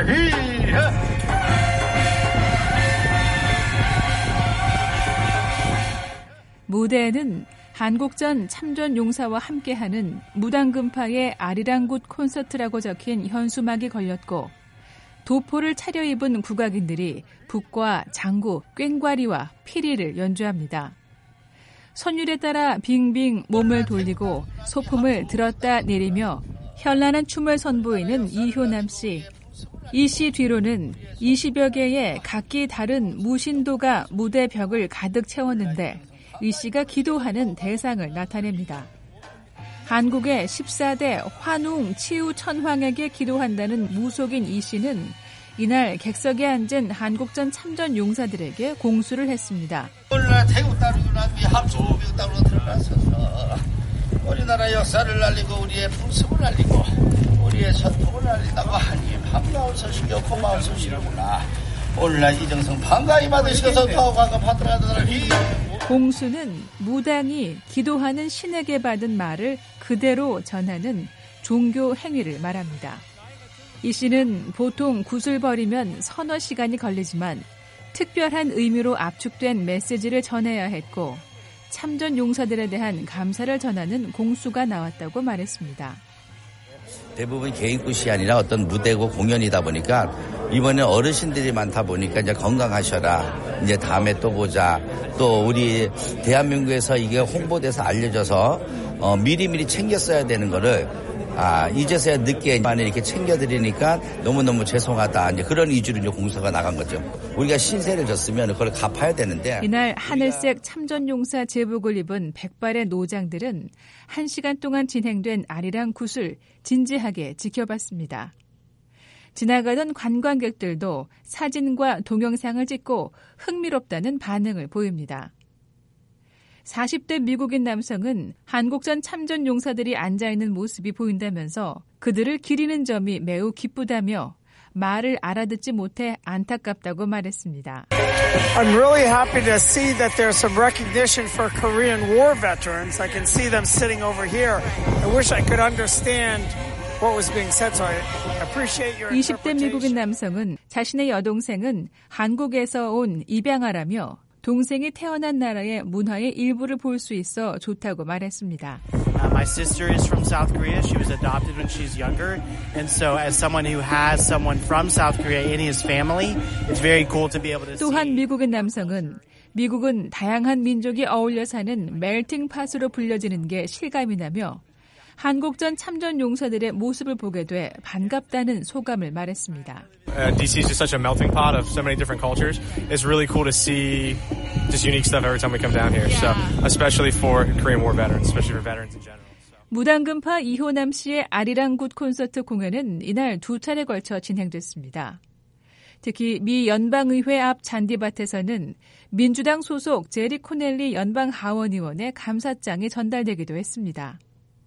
무대에는 한국전 참전 용사와 함께하는 무당금파의 아리랑굿 콘서트라고 적힌 현수막이 걸렸고 도포를 차려입은 국악인들이 북과 장구, 꽹과리와 피리를 연주합니다. 선율에 따라 빙빙 몸을 돌리고 소품을 들었다 내리며 현란한 춤을 선보이는 이효남 씨. 이 씨 뒤로는 이십여 개의 각기 다른 무신도가 무대 벽을 가득 채웠는데 이 씨가 기도하는 대상을 나타냅니다. 한국의 십사 대 환웅 치유 천황에게 기도한다는 무속인 이 씨는 이날 객석에 앉은 한국전 참전 용사들에게 공수를 했습니다. 오늘날 태국 땅이나 미합 오백 땅으로 들어가서서 우리나라 역사를 알리고 우리의 풍습을 알리고 우리의 전통을 알린다고 하니 반가워서시며 고마워서시는구나. 오늘날 이정성 반가이 받으시어서 더 과거 받들어가는 사람이 공수는 무당이 기도하는 신에게 받은 말을 그대로 전하는 종교 행위를 말합니다. 이 씨는 보통 굿을 버리면 서너 시간이 걸리지만 특별한 의미로 압축된 메시지를 전해야 했고 참전 용사들에 대한 감사를 전하는 공수가 나왔다고 말했습니다. 대부분 개인 굿이 아니라 어떤 무대고 공연이다 보니까 이번에 어르신들이 많다 보니까 이제 건강하셔라. 이제 다음에 또 보자. 또 우리 대한민국에서 이게 홍보돼서 알려져서 어, 미리미리 챙겼어야 되는 거를 아, 이제서야 늦게 많이 이렇게 챙겨드리니까 너무너무 죄송하다. 이제 그런 위주로 이제 공사가 나간 거죠. 우리가 신세를 졌으면 그걸 갚아야 되는데. 이날 하늘색 참전용사 제복을 입은 백발의 노장들은 한 시간 동안 진행된 아리랑 굿을 진지하게 지켜봤습니다. 지나가던 관광객들도 사진과 동영상을 찍고 흥미롭다는 반응을 보입니다. 사십 대 미국인 남성은 한국전 참전 용사들이 앉아있는 모습이 보인다면서 그들을 기리는 점이 매우 기쁘다며 말을 알아듣지 못해 안타깝다고 말했습니다. I'm really happy to see that there's some recognition for Korean War veterans. I can see them sitting over here. I wish I could understand what was being said, so I appreciate your 이십 대 미국인 남성은 자신의 여동생은 한국에서 온 입양아라며 동생이 태어난 나라의 문화의 일부를 볼 수 있어 좋다고 말했습니다. Uh, my sister is from South Korea. She was adopted when she's younger. And so as someone who has someone from South Korea in his family, it's very cool to be able to see. 또한 미국인 남성은 미국은 다양한 민족이 어울려 사는 멜팅 팟으로 불려지는 게 실감이 나며 한국전 참전 용사들의 모습을 보게 돼 반갑다는 소감을 말했습니다. Uh, D C is just such a melting pot of so many different cultures. It's really cool to see just unique stuff every time we come down here. Yeah. So, especially for Korean War veterans, especially for veterans in general. So. 무당금파 이호남 씨의 아리랑 굿 콘서트 공연은 이날 두 차례 걸쳐 진행됐습니다. 특히 미 연방의회 앞 잔디밭에서는 민주당 소속 제리 코넬리 연방 하원의원의 감사장이 전달되기도 했습니다.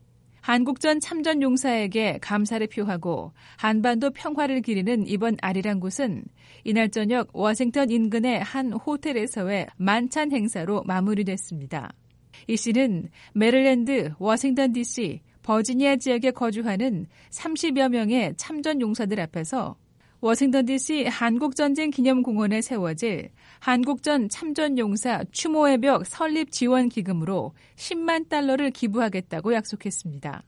한국전 참전 용사에게 감사를 표하고 한반도 평화를 기리는 이번 아리랑 굿은 이날 저녁 워싱턴 인근의 한 호텔에서의 만찬 행사로 마무리됐습니다. 이 씨는 메릴랜드, 워싱턴 디씨, 버지니아 지역에 거주하는 삼십여 명의 참전 용사들 앞에서 워싱턴 디씨 한국전쟁 기념공원에 세워질 한국전 참전용사 추모의 벽 설립 지원 기금으로 십만 달러를 기부하겠다고 약속했습니다.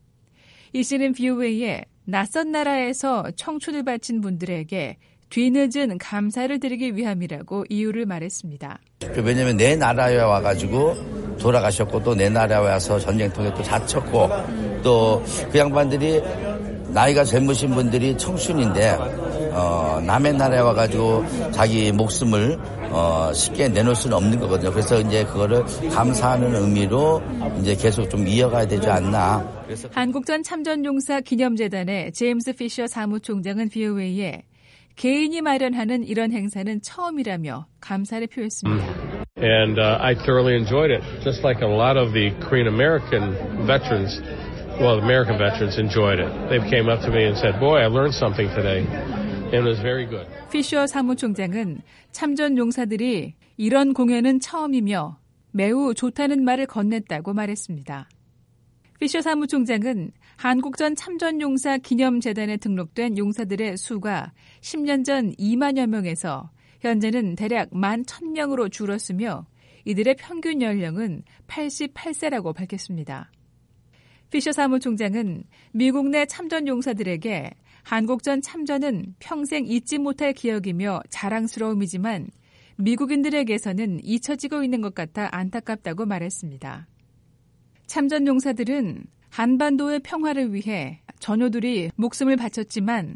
이 씨는 브이오에이에 낯선 나라에서 청춘을 바친 분들에게 뒤늦은 감사를 드리기 위함이라고 이유를 말했습니다. 왜냐하면 내 나라에 와가지고 돌아가셨고 또 내 나라에 와서 전쟁통에 또 다쳤고 또 그 양반들이 나이가 젊으신 분들이 청춘인데 어, 남의 나라에 와가지고 자기 목숨을 어, 쉽게 내놓을 수는 없는 거거든요. 그래서 이제 그거를 감사하는 의미로 이제 계속 좀 이어가야 되지 않나. 그래서 한국전 참전용사 기념재단의 제임스 피셔 사무총장은 브이오에이에 개인이 마련하는 이런 행사는 처음이라며 감사를 표했습니다. And uh, I thoroughly enjoyed it, just like a lot of the Korean American veterans. Well, the American veterans enjoyed it. They came up to me and said, "Boy, I learned something today." It was very good. 피셔 사무총장은 참전 용사들이 이런 공연은 처음이며 매우 좋다는 말을 건넸다고 말했습니다. 피셔 사무총장은 한국전 참전용사 기념재단에 등록된 용사들의 수가 십 년 전 이만여 명에서 현재는 대략 만 천 명으로 줄었으며 이들의 평균 연령은 팔십팔 세라고 밝혔습니다. 피셔 사무총장은 미국 내 참전 용사들에게 한국전 참전은 평생 잊지 못할 기억이며 자랑스러움이지만 미국인들에게서는 잊혀지고 있는 것 같아 안타깝다고 말했습니다. 참전 용사들은 한반도의 평화를 위해 전우들이 목숨을 바쳤지만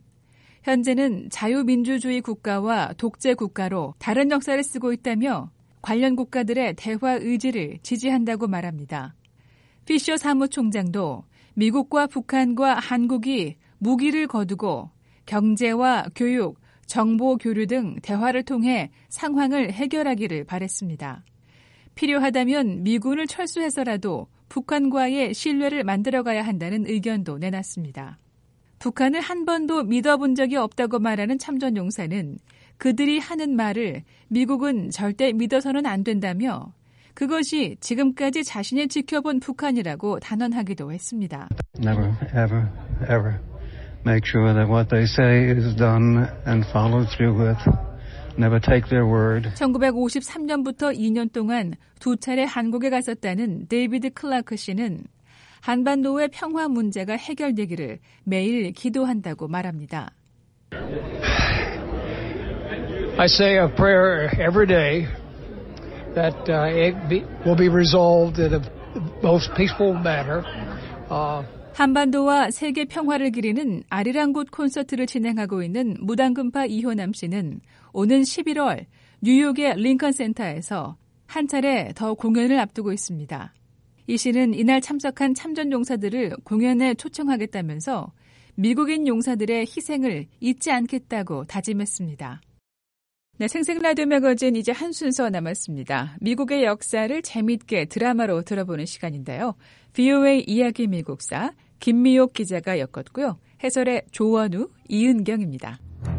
현재는 자유민주주의 국가와 독재 국가로 다른 역사를 쓰고 있다며 관련 국가들의 대화 의지를 지지한다고 말합니다. 피셔 사무총장도 미국과 북한과 한국이 무기를 거두고 경제와 교육, 정보 교류 등 대화를 통해 상황을 해결하기를 바랬습니다. 필요하다면 미군을 철수해서라도 북한과의 신뢰를 만들어가야 한다는 의견도 내놨습니다. 북한을 한 번도 믿어본 적이 없다고 말하는 참전용사는 그들이 하는 말을 미국은 절대 믿어서는 안 된다며 그것이 지금까지 자신이 지켜본 북한이라고 단언하기도 했습니다. Never, ever, ever make sure that what they say is done and followed through with. Never take their word. 천구백오십삼 년부터 이 년 동안 두 차례 한국에 갔었다는 데이비드 클라크 씨는 한반도의 평화 문제가 해결되기를 매일 기도한다고 말합니다. I say a prayer every day that uh, it be, will be resolved in a most peaceful manner. Uh, 한반도와 세계 평화를 기리는 아리랑곳 콘서트를 진행하고 있는 무당금파 이효남 씨는 오는 십일월 뉴욕의 링컨 센터에서 한 차례 더 공연을 앞두고 있습니다. 이 씨는 이날 참석한 참전 용사들을 공연에 초청하겠다면서 미국인 용사들의 희생을 잊지 않겠다고 다짐했습니다. 네, 생생 라디오 매거진 이제 한 순서 남았습니다. 미국의 역사를 재미있게 드라마로 들어보는 시간인데요. 브이오에이 이야기 미국사 김미옥 기자가 엮었고요. 해설의 조원우, 이은경입니다.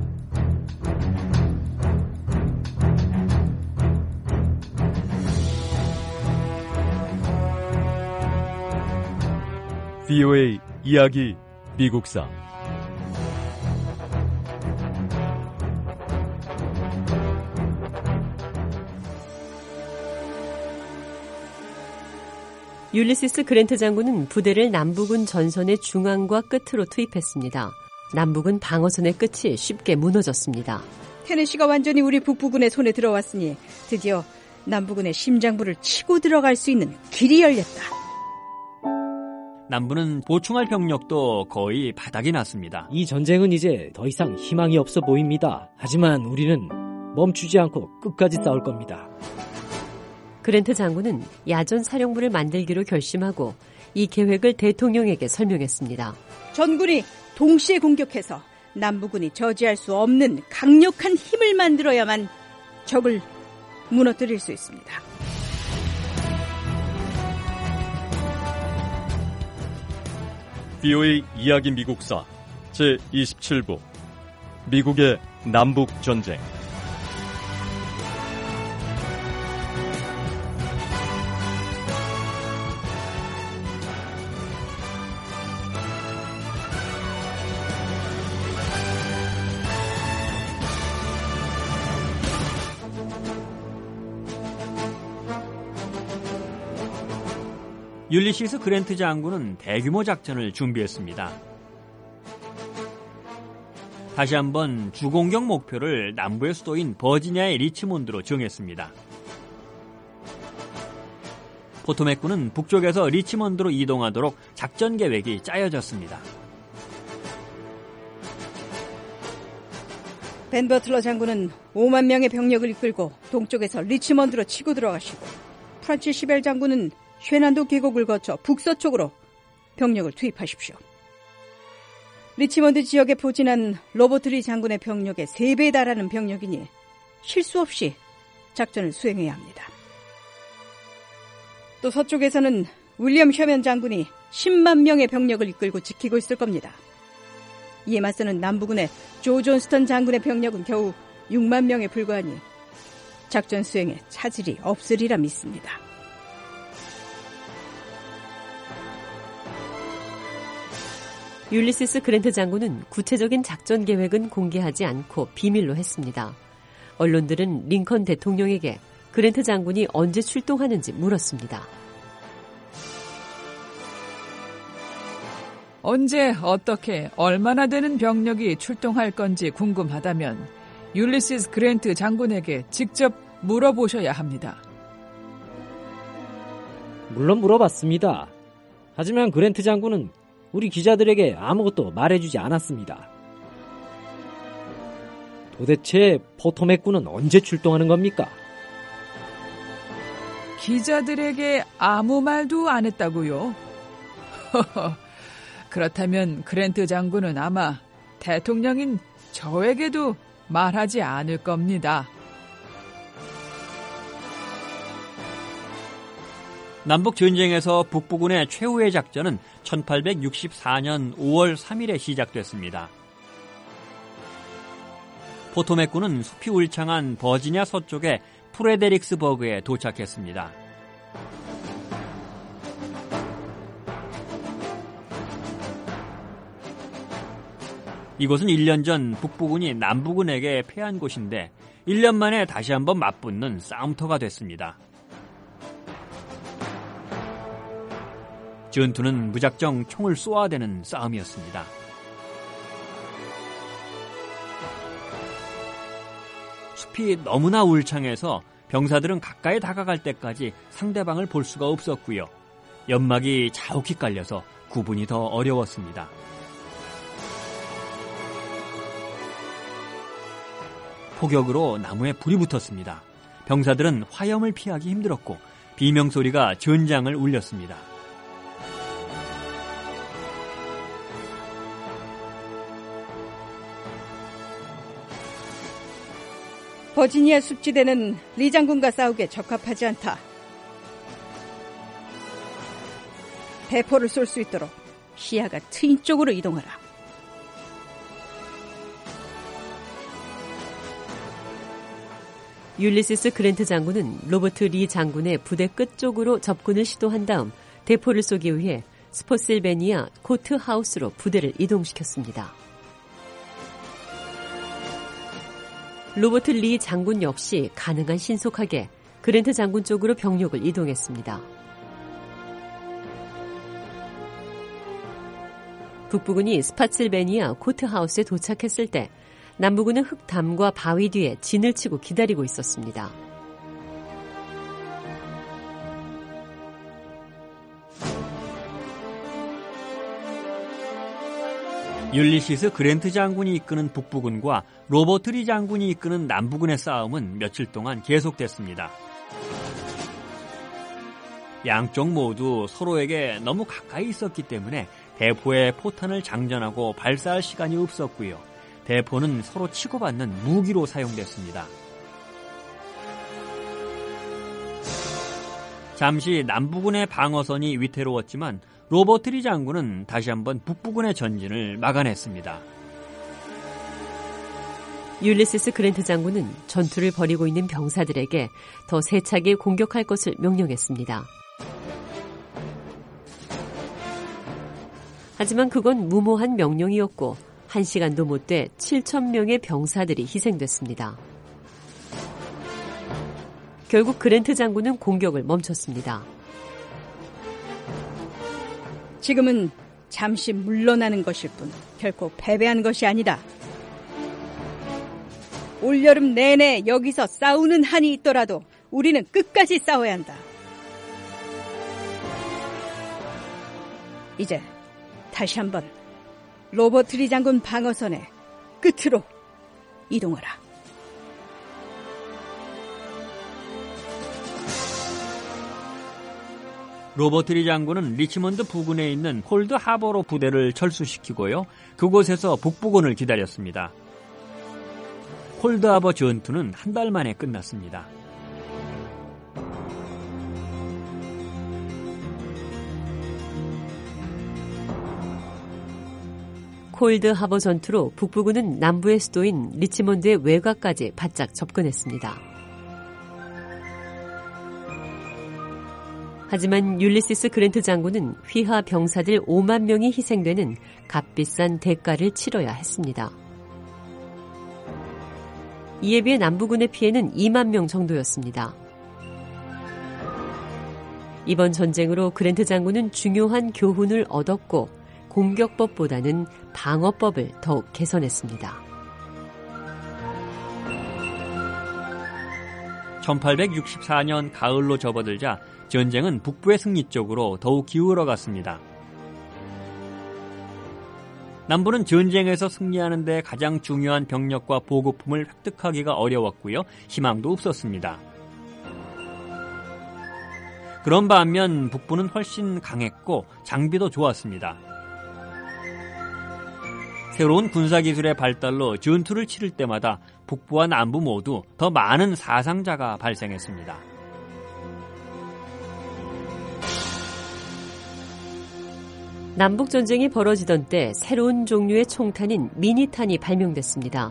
브이오에이 이야기 미국사 율리시스 그랜트 장군은 부대를 남부군 전선의 중앙과 끝으로 투입했습니다. 남부군 방어선의 끝이 쉽게 무너졌습니다. 테네시가 완전히 우리 북부군의 손에 들어왔으니 드디어 남부군의 심장부를 치고 들어갈 수 있는 길이 열렸다. 남부는 보충할 병력도 거의 바닥이 났습니다. 이 전쟁은 이제 더 이상 희망이 없어 보입니다. 하지만 우리는 멈추지 않고 끝까지 싸울 겁니다. 그랜트 장군은 야전 사령부를 만들기로 결심하고 이 계획을 대통령에게 설명했습니다. 전군이 동시에 공격해서 남부군이 저지할 수 없는 강력한 힘을 만들어야만 적을 무너뜨릴 수 있습니다. 브이오에이 이야기 미국사 제이십칠 부 미국의 남북전쟁. 율리시스 그랜트 장군은 대규모 작전을 준비했습니다. 다시 한번 주공격 목표를 남부의 수도인 버지니아의 리치몬드로 정했습니다. 포토맥군은 북쪽에서 리치몬드로 이동하도록 작전 계획이 짜여졌습니다. 벤 버틀러 장군은 오만 명의 병력을 이끌고 동쪽에서 리치몬드로 치고 들어가시고 프란치 시벨 장군은 쉐난도 계곡을 거쳐 북서쪽으로 병력을 투입하십시오. 리치몬드 지역에 포진한 로버트 리 장군의 병력의 세 배에 달하는 병력이니 실수 없이 작전을 수행해야 합니다. 또 서쪽에서는 윌리엄 셔먼 장군이 십만 명의 병력을 이끌고 지키고 있을 겁니다. 이에 맞서는 남부군의 조 존스턴 장군의 병력은 겨우 육만 명에 불과하니 작전 수행에 차질이 없으리라 믿습니다. 율리시스 그랜트 장군은 구체적인 작전 계획은 공개하지 않고 비밀로 했습니다. 언론들은 링컨 대통령에게 그랜트 장군이 언제 출동하는지 물었습니다. 언제, 어떻게, 얼마나 되는 병력이 출동할 건지 궁금하다면 율리시스 그랜트 장군에게 직접 물어보셔야 합니다. 물론 물어봤습니다. 하지만 그랜트 장군은 우리 기자들에게 아무것도 말해주지 않았습니다. 도대체 포토맥군은 언제 출동하는 겁니까? 기자들에게 아무 말도 안 했다고요? 그렇다면 그랜트 장군은 아마 대통령인 저에게도 말하지 않을 겁니다. 남북전쟁에서 북부군의 최후의 작전은 천팔백육십사 년 오월 삼일에 시작됐습니다. 포토맥군은 숲이 울창한 버지니아 서쪽의 프레데릭스버그에 도착했습니다. 이곳은 일 년 전 북부군이 남부군에게 패한 곳인데 일 년 만에 다시 한번 맞붙는 싸움터가 됐습니다. 전투는 무작정 총을 쏘아대는 싸움이었습니다. 앞이 너무나 울창해서 병사들은 가까이 다가갈 때까지 상대방을 볼 수가 없었고요. 연막이 자욱히 깔려서 구분이 더 어려웠습니다. 폭격으로 나무에 불이 붙었습니다. 병사들은 화염을 피하기 힘들었고 비명소리가 전장을 울렸습니다. 버지니아 숲지대는 리 장군과 싸우기에 적합하지 않다. 대포를 쏠 수 있도록 시야가 트인 쪽으로 이동하라. 율리시스 그랜트 장군은 로버트 리 장군의 부대 끝쪽으로 접근을 시도한 다음 대포를 쏘기 위해 스포실베니아 코트하우스로 부대를 이동시켰습니다. 로버트 리 장군 역시 가능한 신속하게 그랜트 장군 쪽으로 병력을 이동했습니다. 북부군이 스파실베니아 코트하우스에 도착했을 때 남부군은 흙담과 바위 뒤에 진을 치고 기다리고 있었습니다. 율리시스 그랜트 장군이 이끄는 북부군과 로버트 리 장군이 이끄는 남부군의 싸움은 며칠 동안 계속됐습니다. 양쪽 모두 서로에게 너무 가까이 있었기 때문에 대포에 포탄을 장전하고 발사할 시간이 없었고요. 대포는 서로 치고받는 무기로 사용됐습니다. 잠시 남부군의 방어선이 위태로웠지만 로버트 리 장군은 다시 한번 북부군의 전진을 막아냈습니다. 율리시스 그랜트 장군은 전투를 벌이고 있는 병사들에게 더 세차게 공격할 것을 명령했습니다. 하지만 그건 무모한 명령이었고 한 시간도 못 돼 칠천 명의 병사들이 희생됐습니다. 결국 그랜트 장군은 공격을 멈췄습니다. 지금은 잠시 물러나는 것일 뿐 결코 패배한 것이 아니다. 올여름 내내 여기서 싸우는 한이 있더라도 우리는 끝까지 싸워야 한다. 이제 다시 한번 로버트 리 장군 방어선의 끝으로 이동하라. 로버트 리 장군은 리치먼드 부근에 있는 콜드 하버로 부대를 철수시키고요. 그곳에서 북부군을 기다렸습니다. 콜드 하버 전투는 한 달 만에 끝났습니다. 콜드 하버 전투로 북부군은 남부의 수도인 리치먼드의 외곽까지 바짝 접근했습니다. 하지만 율리시스 그랜트 장군은 휘하 병사들 오만 명이 희생되는 값비싼 대가를 치러야 했습니다. 이에 비해 남부군의 피해는 이만 명 정도였습니다. 이번 전쟁으로 그랜트 장군은 중요한 교훈을 얻었고 공격법보다는 방어법을 더욱 개선했습니다. 천팔백육십사 년 가을로 접어들자 전쟁은 북부의 승리 쪽으로 더욱 기울어 갔습니다. 남부는 전쟁에서 승리하는 데 가장 중요한 병력과 보급품을 획득하기가 어려웠고요. 희망도 없었습니다. 그런 반면 북부는 훨씬 강했고 장비도 좋았습니다. 새로운 군사기술의 발달로 전투를 치를 때마다 북부와 남부 모두 더 많은 사상자가 발생했습니다. 남북전쟁이 벌어지던 때 새로운 종류의 총탄인 미니탄이 발명됐습니다.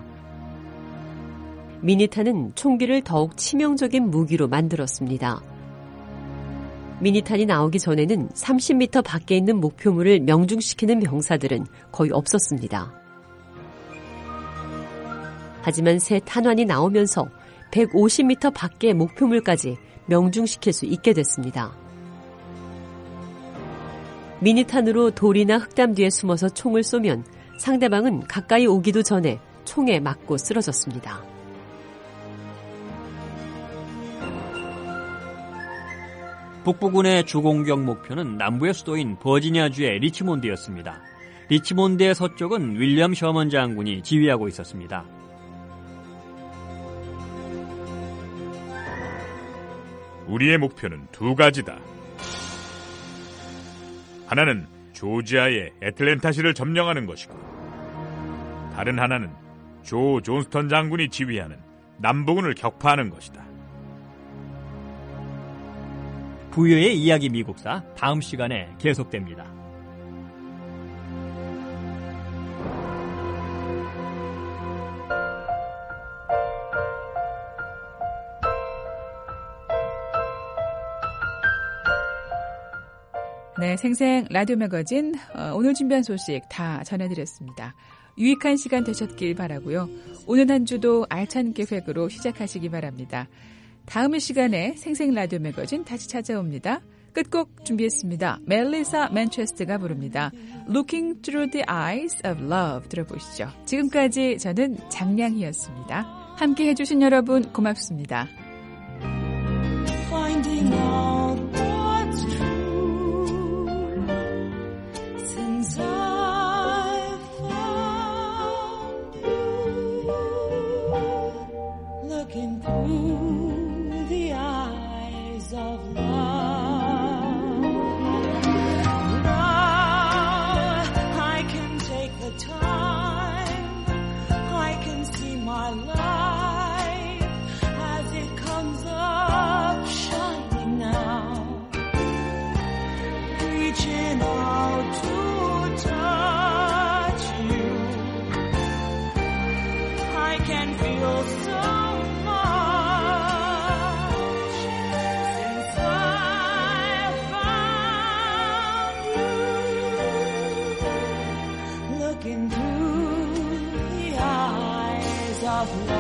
미니탄은 총기를 더욱 치명적인 무기로 만들었습니다. 미니탄이 나오기 전에는 삼십 미터 밖에 있는 목표물을 명중시키는 병사들은 거의 없었습니다. 하지만 새 탄환이 나오면서 백오십 미터 밖의 목표물까지 명중시킬 수 있게 됐습니다. 미니탄으로 돌이나 흙담 뒤에 숨어서 총을 쏘면 상대방은 가까이 오기도 전에 총에 맞고 쓰러졌습니다. 북부군의 주공격 목표는 남부의 수도인 버지니아주의 리치몬드였습니다. 리치몬드의 서쪽은 윌리엄 셔먼 장군이 지휘하고 있었습니다. 우리의 목표는 두 가지다. 하나는 조지아의 애틀랜타시를 점령하는 것이고, 다른 하나는 조 존스턴 장군이 지휘하는 남부군을 격파하는 것이다. 부여의 이야기 미국사 다음 시간에 계속됩니다. 네, 생생 라디오 매거진 어, 오늘 준비한 소식 다 전해드렸습니다. 유익한 시간 되셨길 바라고요. 오늘 한 주도 알찬 계획으로 시작하시기 바랍니다. 다음 시간에 생생 라디오 매거진 다시 찾아옵니다. 끝곡 준비했습니다. 멜리사 맨체스터가 부릅니다. Looking Through the Eyes of Love 들어보시죠. 지금까지 저는 장량희였습니다. 함께 해주신 여러분 고맙습니다. Finding out what's true since I found you, looking through the eyes of love. Now I can take the time, I can see my life as it comes up shining now, reaching out to touch you. I can feel so much since I found you, looking through the eyes of love.